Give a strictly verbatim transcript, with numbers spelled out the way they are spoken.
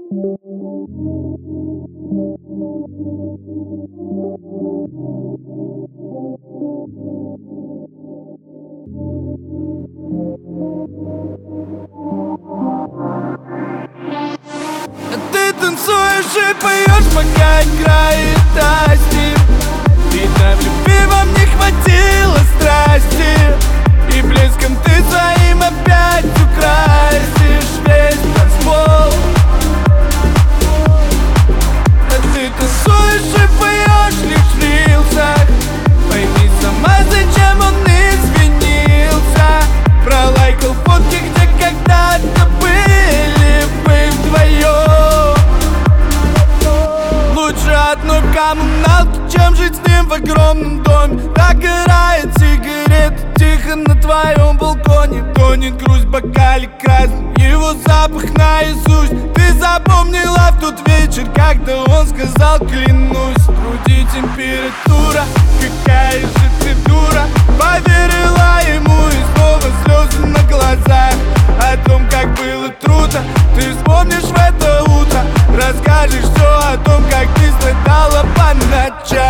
Ты танцуешь и поешь, пока играет Асти. Видно, в любви вам не хватило страсти, и блеском ты своим опять украсишь весь танцпол. Ты танцуешь и поешь лишь в рилсах. Пойми сама, зачем он извинился. Пролайкал фотки, где когда-то были вы вдвоем. Лучше одной коммуналки, чем жить с ним в огромном доме. Догорает сигарет тихо на твоем балконе. Тонет грусть в бокале красным, его запах наизусть. Ты запомнила в тот вечер, когда он сказал клянусь. В груди температура, какая же ты дура. Поверила ему и снова слезы на глазах. О том, как было трудно, ты вспомнишь в это утро. Расскажешь все о том, как ты страдала по ночам.